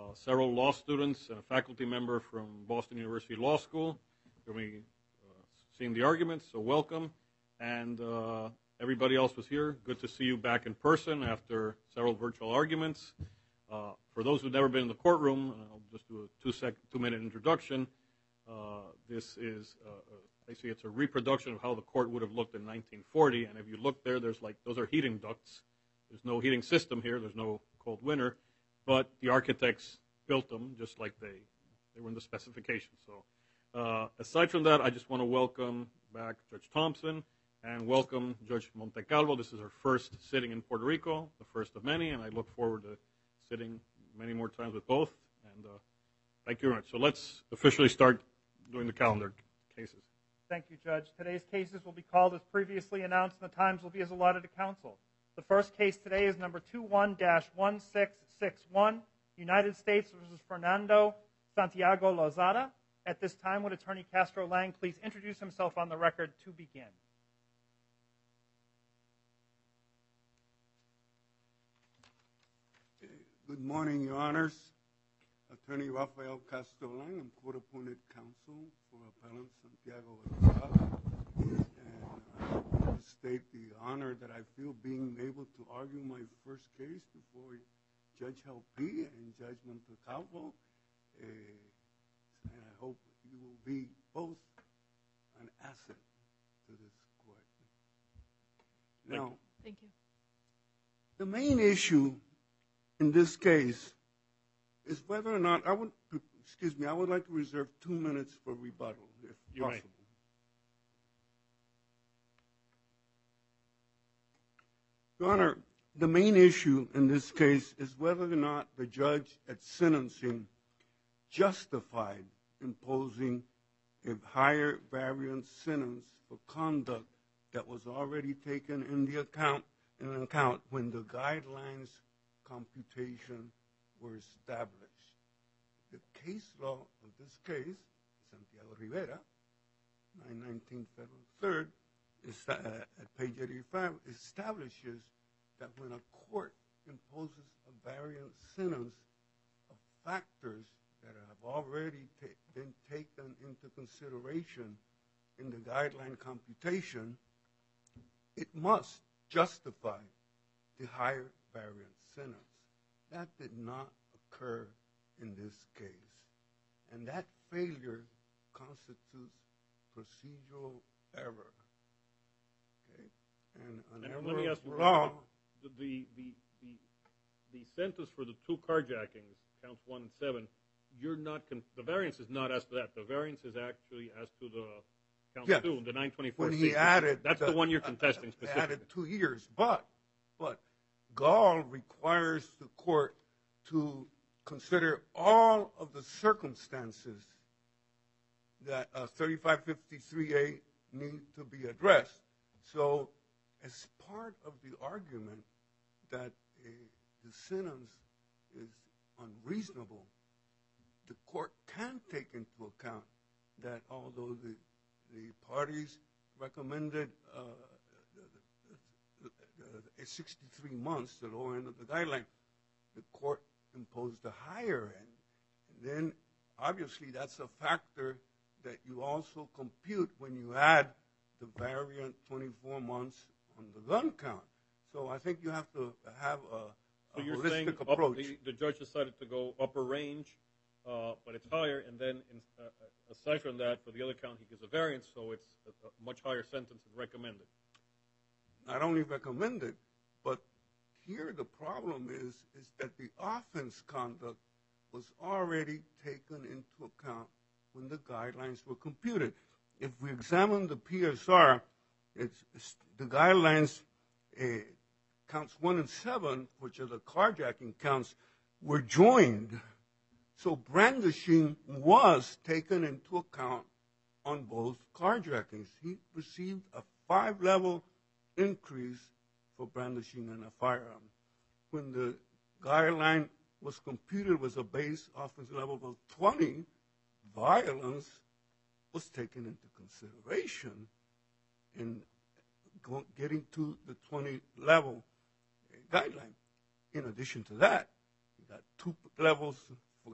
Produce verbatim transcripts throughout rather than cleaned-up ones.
several law students and a faculty member from Boston University Law School. You'll be uh, seeing the arguments, so welcome. And uh, everybody else was here. Good to see you back in person after several virtual arguments. Uh, for those who've never been in the courtroom, I'll just do a two-sec, two-minute introduction. Uh, this is, uh, basically, it's a reproduction of how the court would have looked in nineteen forty. And if you look there, there's like, those are heating ducts. There's no heating system here. There's no cold winter. But the architects built them just like they, they were in the specifications. So uh, aside from that, I just want to welcome back Judge Thompson and welcome Judge Montecalvo. This is her first sitting in Puerto Rico, the first of many, and I look forward to sitting many more times with both. And uh, thank you very much. So let's officially start doing the calendar cases. Thank you, Judge. Today's cases will be called as previously announced, and the times will be as allotted to counsel. The first case today is number two one dash one six six one, United States versus Fernando Santiago Lozada. At this time, would Attorney Castro Lang please introduce himself on the record to begin? Good morning, Your Honors. Attorney Rafael Castro Lang. I'm court-appointed counsel for Appellant Santiago Lozada. And I want to state the honor that I feel being able to argue my first case before Judge Helpe and Judge Montecalvo. Uh, and I hope you will be both an asset to this court. Now, Thank you. the main issue in this case is whether or not I would, excuse me, I would like to reserve two minutes for rebuttal, if You possible. may. Your Honor, the main issue in this case is whether or not the judge at sentencing justified imposing a higher variance sentence for conduct that was already taken in the account in an account when the guidelines computation were established. The case law of this case, Santiago Rivera, nine nineteen Federal third, is, uh, at page eighty-five, establishes that when a court imposes a variant sentence of factors that have already ta been taken into consideration in the guideline computation, it must justify the higher variant sentence. That did not occur in this case. And that failure constitutes procedural error. Okay? And an And error let me ask of you, law. the, the, the, the, the sentence for the two carjackings, counts one and seven, you're not, con the variance is not as to that. The variance is actually as to the count Yes. two, the nine twenty-four. When he added, That's the, the one you're contesting uh, specifically. added two years, but, but Gall requires the court to consider all of the circumstances that uh, thirty-five fifty-three A need to be addressed. So, as part of the argument that uh, the sentence is unreasonable, the court can take into account that although the, the parties recommended uh, sixty-three months, the lower end of the guideline, the court imposed a higher end. And then, obviously, that's a factor that you also compute when you add the variant twenty-four months on the gun count. So I think you have to have a, a So you're saying holistic up, approach. the, the judge decided to go upper range, uh, but it's higher, and then in, uh, aside from that, for the other count, he gives a variance, so it's a, a much higher sentence than recommended. Not only recommended, but here the problem is, is that the offense conduct was already taken into account when the guidelines were computed. If we examine the P S R, it's, it's the guidelines, uh, counts one and seven, which are the carjacking counts, were joined. So brandishing was taken into account on both carjackings. He received a five-level increase for brandishing in a firearm. When the guideline was computed with a base offense level of twenty, violence was taken into consideration in getting to the twenty level guideline. In addition to that, you got two levels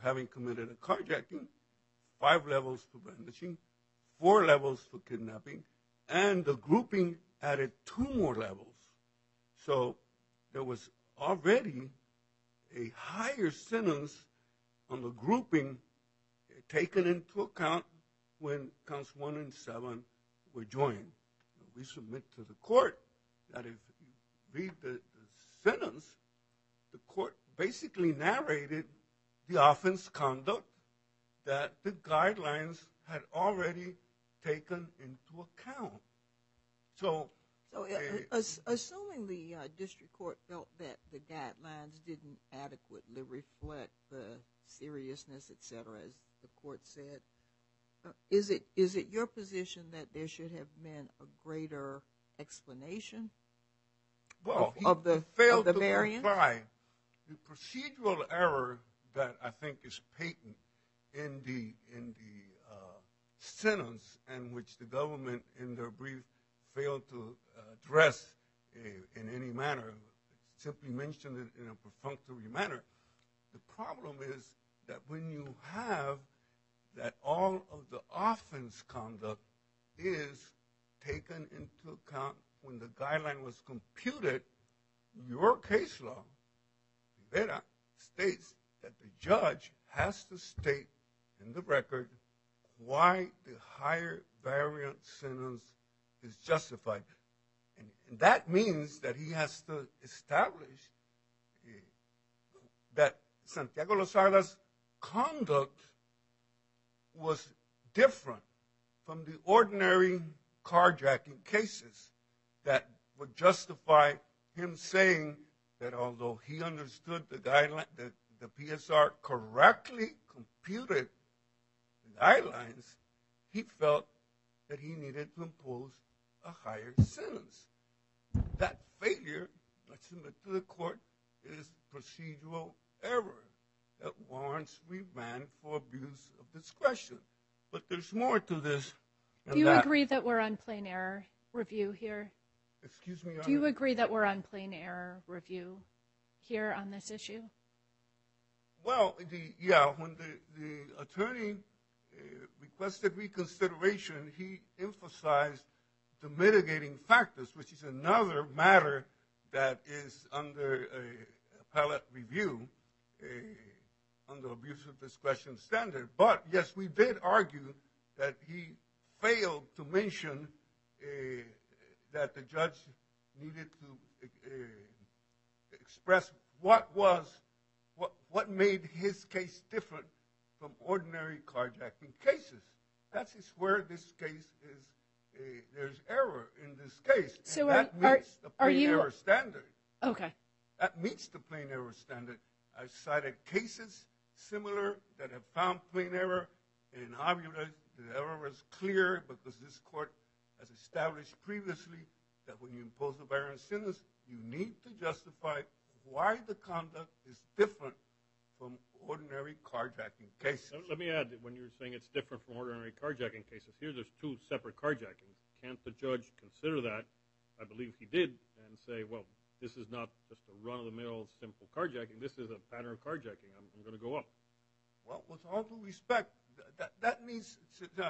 having committed a carjacking, five levels for brandishing, four levels for kidnapping, and the grouping added two more levels. So there was already a higher sentence on the grouping taken into account when counts one and seven were joined. We submit to the court that if you read the, the sentence, the court basically narrated the offense conduct that the guidelines had already taken into account. So, so uh, uh, assuming the uh, district court felt that the guidelines didn't adequately reflect the seriousness, et cetera, as the court said, uh, is it is it your position that there should have been a greater explanation well, of, of the, he failed of the to variance? Comply. The procedural error that I think is patent in the in the uh, sentence, and which the government in their brief failed to address uh, in any manner, simply mentioned it in a perfunctory manner. The problem is that when you have that all of the offense conduct is taken into account when the guideline was computed, your case law, Rivera, states that the judge has to state in the record why the higher variant sentence is justified. And, and that means that he has to establish uh, that Santiago Lozada's conduct was different from the ordinary carjacking cases that would justify him saying that although he understood the guideline, the, the P S R correctly computed the guidelines, he felt that he needed to impose a higher sentence. That failure, I submit to the court, is procedural error that warrants remand for abuse of discretion. But there's more to this. Do you that. agree that we're on plain error review here? Excuse me, Your Do you Honor? agree that we're on plain error review here on this issue? Well, the, yeah, when the, the attorney uh, requested reconsideration, he emphasized the mitigating factors, which is another matter that is under a appellate review, uh, under abuse of discretion standard. But, yes, we did argue that he failed to mention uh, that the judge needed to uh, express what was, what, what made his case different from ordinary carjacking cases. That is where this case is, uh, there's error in this case. So and are, that meets are, the are plain you, error standard. okay. That meets the plain error standard. I cited cases similar that have found plain error, and obviously the error is clear because this court has established previously that when you impose a variant sentence, you need to justify why the conduct is different from ordinary carjacking cases. Let me add that when you're saying it's different from ordinary carjacking cases, here there's two separate carjackings. Can't the judge consider that? I believe he did, and say, well, this is not just a run-of-the-mill simple carjacking. This is a pattern of carjacking. I'm, I'm going to go up. Well, with all due respect, that, that needs to, uh,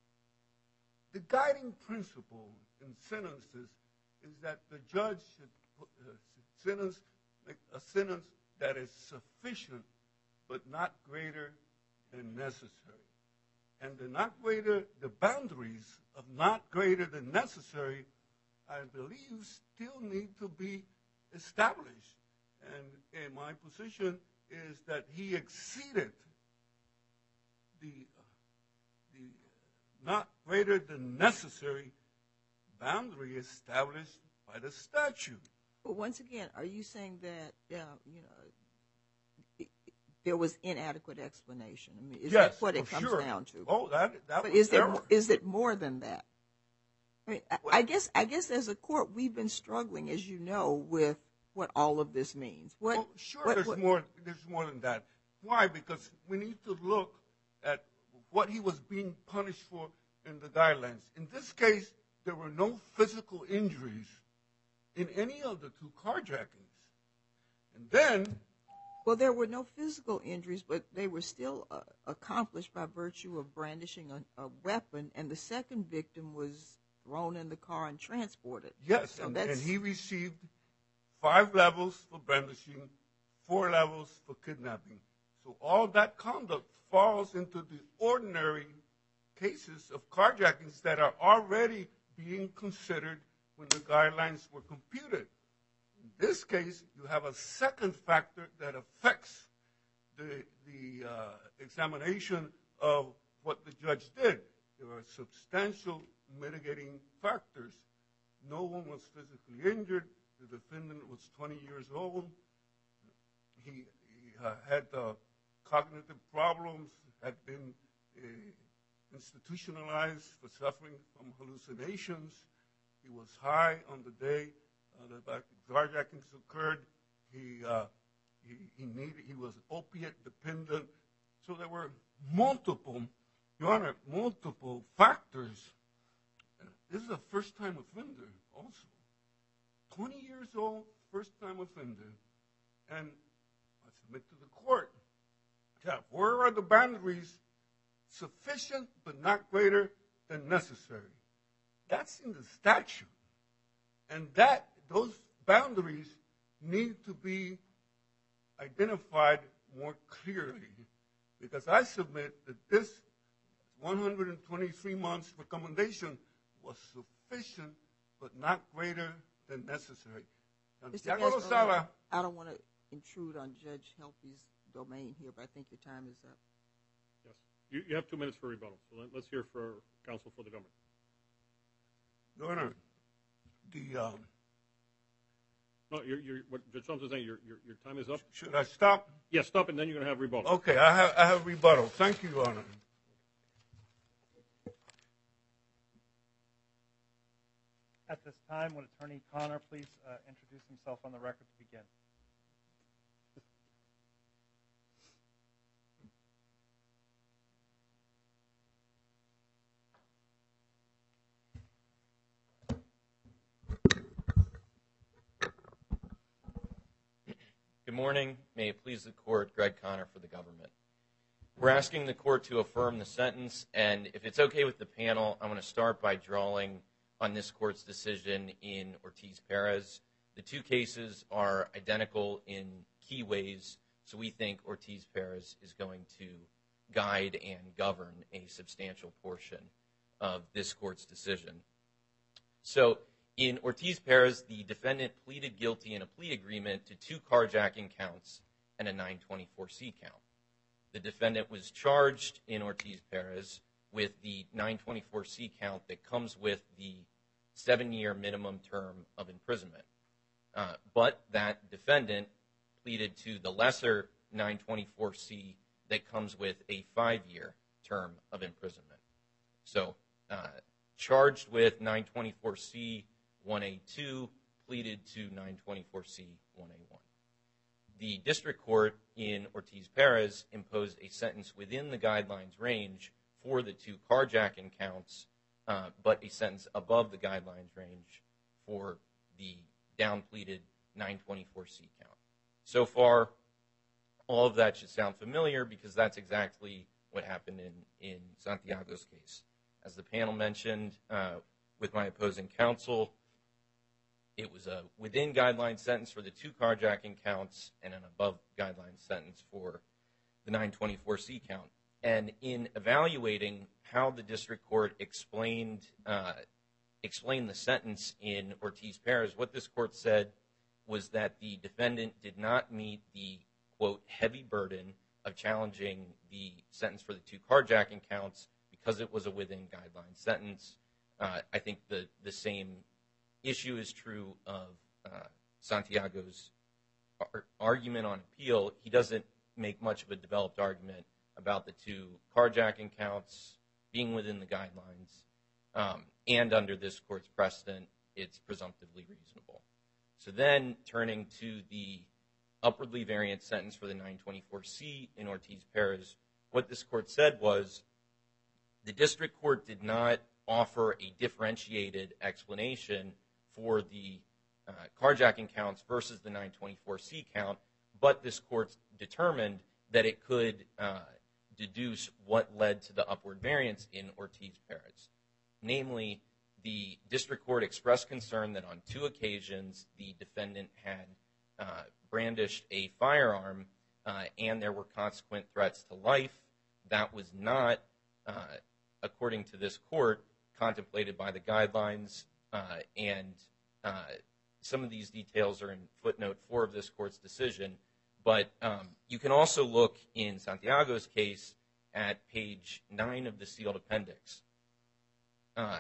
the guiding principle in sentences is that the judge should put, uh, sentence make a sentence that is sufficient but not greater than necessary. And the not greater, the boundaries of not greater than necessary, I believe, still need to be established. And, and my position is that he exceeded the, uh, the not greater than necessary boundary established by the statute. But once again, are you saying that uh, you know it, there was inadequate explanation? I mean, is yes, that what it comes sure. down to? Oh, that that but was is there error. is it more than that? I mean, I, Well, I guess I guess as a court, we've been struggling, as you know, with what all of this means. What? Well, sure, what, there's what, more. There's more than that. Why? Because we need to look at what he was being punished for in the guidelines. In this case, there were no physical injuries in any of the two carjackings. And then, Well, there were no physical injuries, but they were still uh, accomplished by virtue of brandishing a, a weapon, and the second victim was thrown in the car and transported. Yes, So and, that's- and he received five levels for brandishing, four levels for kidnapping. So all that conduct falls into the ordinary cases of carjackings that are already being considered when the guidelines were computed. In this case, you have a second factor that affects the, the uh, examination of what the judge did. There are substantial mitigating factors. No one was physically injured. The defendant was twenty years old. He, he uh, had uh, cognitive problems, had been uh, institutionalized for suffering from hallucinations. He was high on the day uh, that the carjackings occurred. He, uh, he, he, needed, he was opiate dependent. So there were multiple, Your Honor, multiple factors. This is a first-time offender also. twenty years old, first-time offender. And I submit to the court that where are the boundaries sufficient but not greater than necessary? That's in the statute. And that those boundaries need to be identified more clearly, because I submit that this one hundred twenty-three months recommendation was sufficient but not greater than necessary. Mister Santiago Gasparilla, Lozada, I don't want to intrude on Judge Helpe's domain here, but I think your time is up. Yes. You, you have two minutes for rebuttal, so let, let's hear for counsel for the government. Your Honor, the um, No, you're, you're, what Judge Thompson is saying, your, your, your time is up. should I stop? Yes, stop, and then you're going to have rebuttal. Okay, I have I have rebuttal. Thank you, Your Honor. At this time, would Attorney Connor please uh, introduce himself on the record to begin? Good morning. May it please the court, Greg Connor for the government. We're asking the court to affirm the sentence, and if it's okay with the panel, I'm going to start by drawing on this court's decision in Ortiz-Perez. The two cases are identical in key ways, so we think Ortiz-Perez is going to guide and govern a substantial portion of this court's decision. So in Ortiz-Perez, the defendant pleaded guilty in a plea agreement to two carjacking counts and a nine twenty-four C count. The defendant was charged in Ortiz-Perez with the nine twenty-four C count that comes with the seven-year minimum term of imprisonment. Uh, but that defendant pleaded to the lesser nine twenty-four C that comes with a five-year term of imprisonment. So uh, charged with nine twenty-four C one A two, pleaded to nine twenty-four C one A one. The district court in Ortiz-Perez imposed a sentence within the guidelines range for the two carjacking counts, uh, but a sentence above the guidelines range for the down-pleaded nine twenty-four C count. So far, all of that should sound familiar because that's exactly what happened in, in Santiago's case. As the panel mentioned uh, with my opposing counsel, it was a within-guideline sentence for the two carjacking counts and an above-guideline sentence for the nine twenty-four C count. And in evaluating how the district court explained uh, explained the sentence in Ortiz-Perez, what this court said was that the defendant did not meet the, quote, heavy burden of challenging the sentence for the two carjacking counts because it was a within-guideline sentence. Uh, I think the, the same issue is true of uh, Santiago's ar- argument on appeal. He doesn't make much of a developed argument about the two carjacking counts being within the guidelines. Um, and under this court's precedent, it's presumptively reasonable. So then turning to the upwardly variant sentence for the nine twenty-four C in Ortiz-Perez, what this court said was the district court did not offer a differentiated explanation for the uh, carjacking counts versus the nine twenty-four C count, but this court determined that it could uh, deduce what led to the upward variance in Ortiz-Perez. Namely, the district court expressed concern that on two occasions the defendant had uh, brandished a firearm uh, and there were consequent threats to life. That was not, uh, according to this court, contemplated by the guidelines, uh, and uh, some of these details are in footnote four of this court's decision. But um, you can also look in Santiago's case at page nine of the sealed appendix. Uh,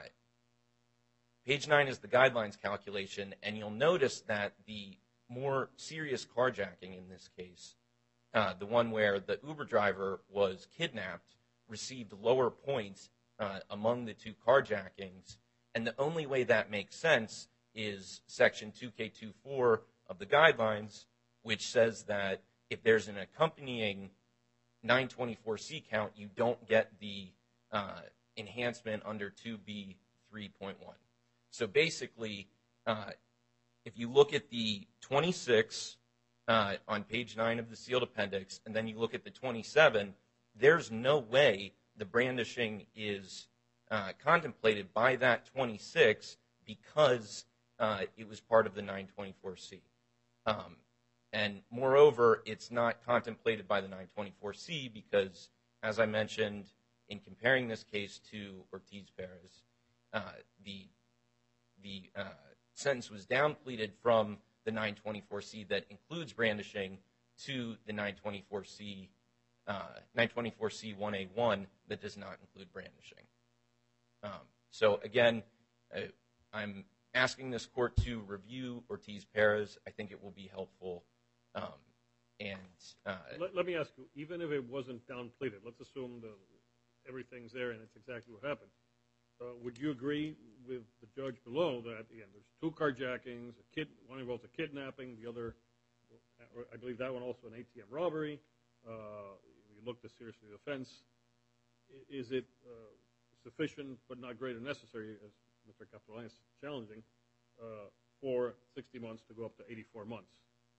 page nine is the guidelines calculation, and you'll notice that the more serious carjacking in this case, uh, the one where the Uber driver was kidnapped, received lower points uh, among the two carjackings, and the only way that makes sense is section two K twenty-four of the guidelines, which says that if there's an accompanying nine twenty-four C count, you don't get the uh, enhancement under two B three point one. So basically, uh, if you look at the twenty-six uh, on page nine of the sealed appendix, and then you look at the twenty-seven, there's no way the brandishing is uh, contemplated by that twenty-six because uh, it was part of the nine twenty-four C. Um, and moreover, it's not contemplated by the nine twenty-four C because, as I mentioned, in comparing this case to Ortiz-Perez, uh, the the uh, sentence was downpleaded from the nine twenty-four C that includes brandishing to the nine twenty-four C uh, nine twenty-four C one A one that does not include brandishing. Um, so again, uh, I'm asking this court to review Ortiz-Perez. I think it will be helpful. Um, and uh, let, let me ask you, even if it wasn't downpleaded, let's assume that everything's there and it's exactly what happened. Uh, would you agree with the judge below that, again, there's two carjackings, a kid, one involves a kidnapping, the other, I believe that one also an A T M robbery. Uh, you looked at seriously the offense. Is it uh, sufficient but not greater necessary, as Mister Capitolani is challenging, uh, for sixty months to go up to eighty-four months?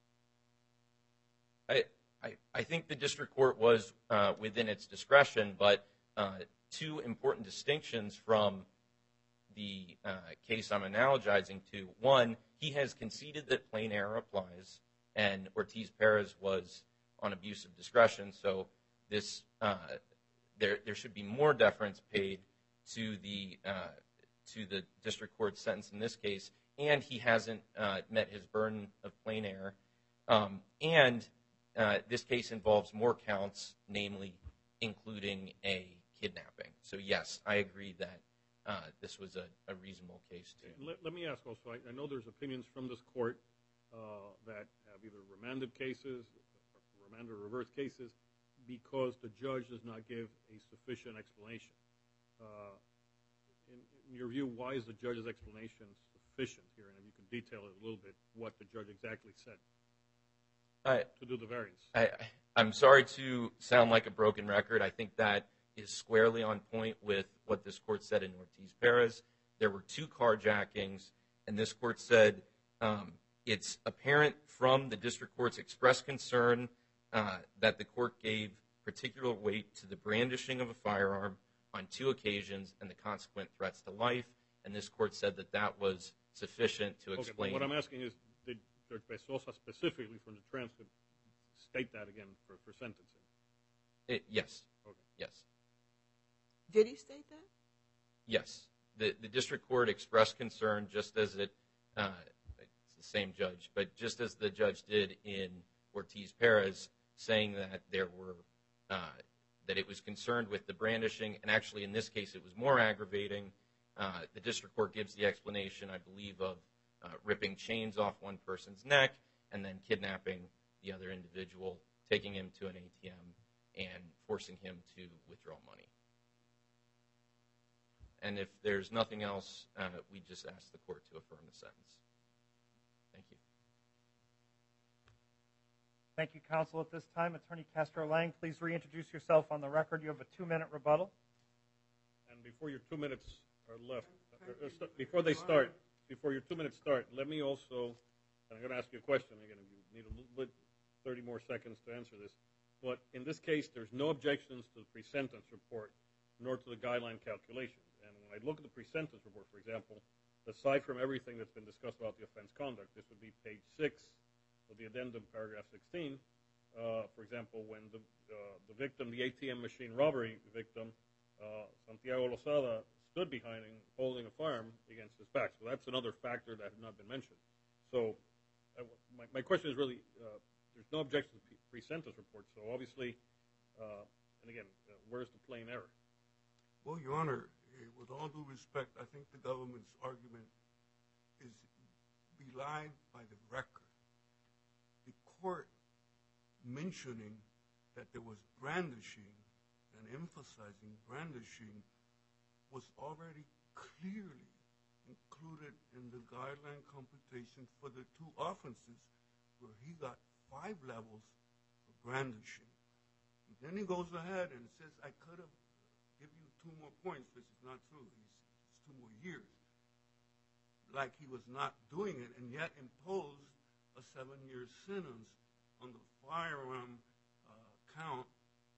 I, I, I think the district court was uh, within its discretion, but uh, two important distinctions from the uh, case I'm analogizing to. One, he has conceded that plain error applies, and Ortiz-Perez was on abuse of discretion, so this uh, there there should be more deference paid to the uh, to the district court's sentence in this case, and he hasn't uh, met his burden of plain error. Um, and uh, this case involves more counts, namely including a kidnapping. So yes, I agree that uh, this was a, a reasonable case too. Let, let me ask also, I, I know there's opinions from this court uh, that have either remanded cases, or remanded or reversed cases, because the judge does not give a sufficient explanation. Uh, in, in your view, why is the judge's explanation sufficient here? And if you could detail it a little bit, what the judge exactly said I, to do the variance. I, I'm sorry to sound like a broken record. I think that is squarely on point with what this court said in Ortiz-Perez. There were two carjackings, and this court said um, it's apparent from the district court's expressed concern uh, that the court gave particular weight to the brandishing of a firearm on two occasions and the consequent threats to life, and this court said that that was sufficient to explain. Okay, but what I'm asking is, did Judge Bezosa specifically from the transcript state that again for, for sentencing? It, yes. Okay. Yes. Did he state that? Yes. The, the district court expressed concern just as it, uh, it's the same judge, but just as the judge did in Ortiz-Perez, saying that there were, uh, that it was concerned with the brandishing, and actually in this case it was more aggravating. Uh, the district court gives the explanation, I believe, of uh, ripping chains off one person's neck and then kidnapping the other individual, taking him to an A T M and forcing him to withdraw money. And if there's nothing else, uh, we just ask the court to affirm the sentence. Thank you. Thank you, counsel. At this time, Attorney Castro-Lang, please reintroduce yourself on the record. You have a two-minute rebuttal. And before your two minutes are left, uh, uh, st- before they start, before your two minutes start, let me also, and I'm going to ask you a question again if you need a little bit, thirty more seconds to answer this. But in this case, there's no objections to the pre-sentence report, nor to the guideline calculations. And when I look at the pre-sentence report, for example, aside from everything that's been discussed about the offense conduct, this would be page six of the addendum, paragraph sixteen. Uh, for example, when the, uh, the victim, the A T M machine robbery victim, uh, Santiago Lozada, stood behind him holding a firearm against his back. So that's another factor that had not been mentioned. So uh, my, my question is really, uh, there's no objection to the pre-sentence report. So obviously, uh, and again, uh, where's the plain error? Well, Your Honor, uh, with all due respect, I think the government's argument is belied by the record. The court mentioning that there was brandishing and emphasizing brandishing was already clearly included in the guideline computation for the two offenses, where he got five levels for brandishing. And then he goes ahead and says, I could have given you two more points, which is not true. He's, it's two more years. Like he was not doing it, and yet imposed a seven-year sentence on the firearm uh, count,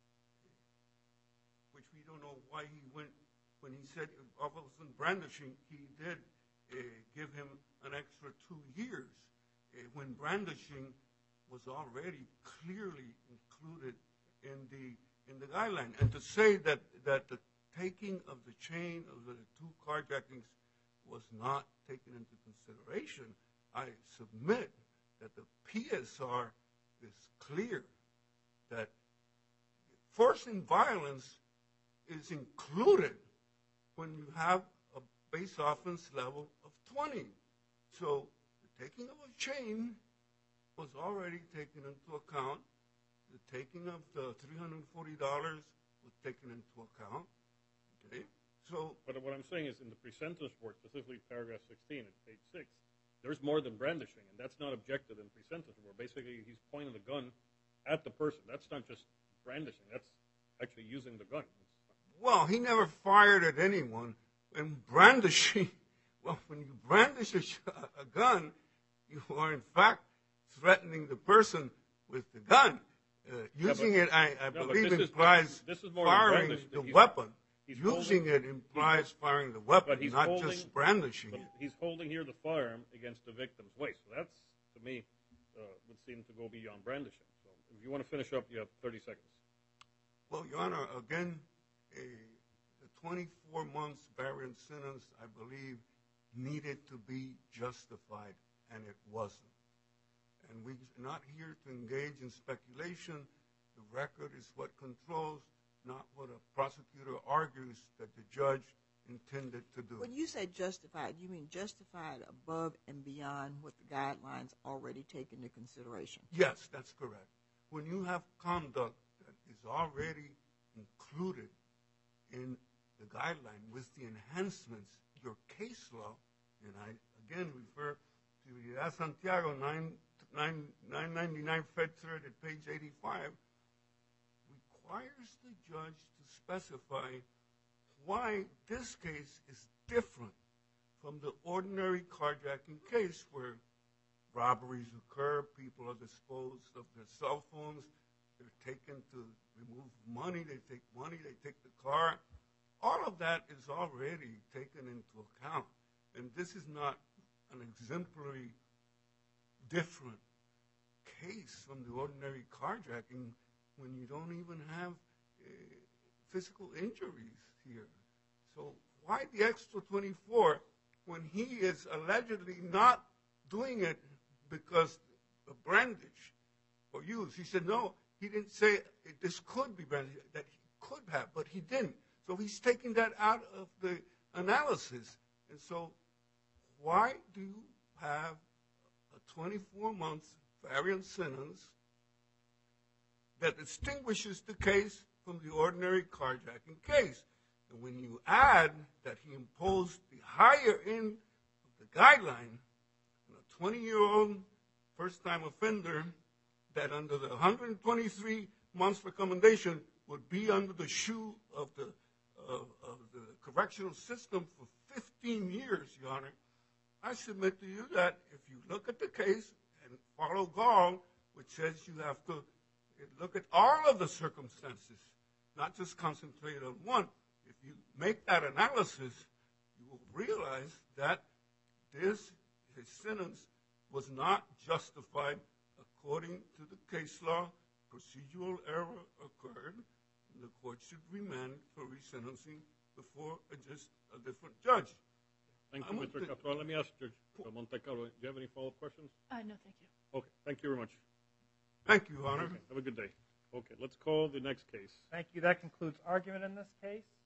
which we don't know why he went. When he said officer brandishing, he did uh, give him an extra two years uh, when brandishing was already clearly included in the in the guideline. And to say that, that the taking of the chain of the two carjackings was not taken into consideration, I submit that the P S R is clear that forcing violence is included when you have a base offense level of twenty. So the taking of a chain was already taken into account. The taking of the three hundred forty dollars was taken into account. Okay? So, but what I'm saying is in the pre-sentence report, specifically paragraph sixteen at page six, there's more than brandishing, and that's not objected in the pre-sentence report. Basically, he's pointing the gun at the person. That's not just brandishing. That's actually using the gun. Well, he never fired at anyone. And brandishing, well, when you brandish a, a gun, you are in fact threatening the person with the gun. Uh, using yeah, but, it, I, I no, believe, this implies is, this is more firing the he's, weapon. He's using holding, it implies firing the weapon, but he's not holding, just brandishing it. He's holding here the firearm against the victim's waist. So that's, to me, uh, would seem to go beyond brandishing. So if you want to finish up, you have thirty seconds. Well, Your Honor, again, a, the twenty-four months variant sentence, I believe, needed to be justified, and it wasn't. And we're not here to engage in speculation. The record is what controls, not what a prosecutor argues that the judge intended to do. When you say justified, you mean justified above and beyond what the guidelines already take into consideration? Yes, that's correct. When you have conduct that is already included in the guideline with the enhancements, your case law, and I again refer to the Santiago nine ninety-nine Fed Third at page eighty-five, requires the judge to specify why this case is different from the ordinary carjacking case where robberies occur, people are disposed of their cell phones, they're taken to remove money, they take money, they take the car. All of that is already taken into account. And this is not an exemplary different case from the ordinary carjacking when you don't even have uh, physical injuries here. So why the extra twenty-four when he is allegedly not doing it because of brandish or use? He said, no, he didn't say this could be brandish, that he could have, but he didn't. So he's taking that out of the analysis. And so why do you have a twenty-four month variant sentence that distinguishes the case from the ordinary carjacking case? And when you add that he imposed the higher end of the guideline on a twenty-year-old first-time offender that under the one hundred twenty-three months recommendation would be under the shoe of the, uh, of the correctional system for fifteen years, Your Honor, I submit to you that if you look at the case and follow Gall, which says you have to look at all of the circumstances, not just concentrate on one. If you make that analysis, you will realize that this his sentence was not justified according to the case law. Procedural error occurred. The court should remand for resentencing before a, just a different judge. Thank you, Mister Castro. Let me ask Judge Montecarlo, do you have any follow-up questions? Uh, no, thank you. Okay, thank you very much. Thank you, Your Honor. Okay, have a good day. Okay, let's call the next case. Thank you. That concludes argument in this case.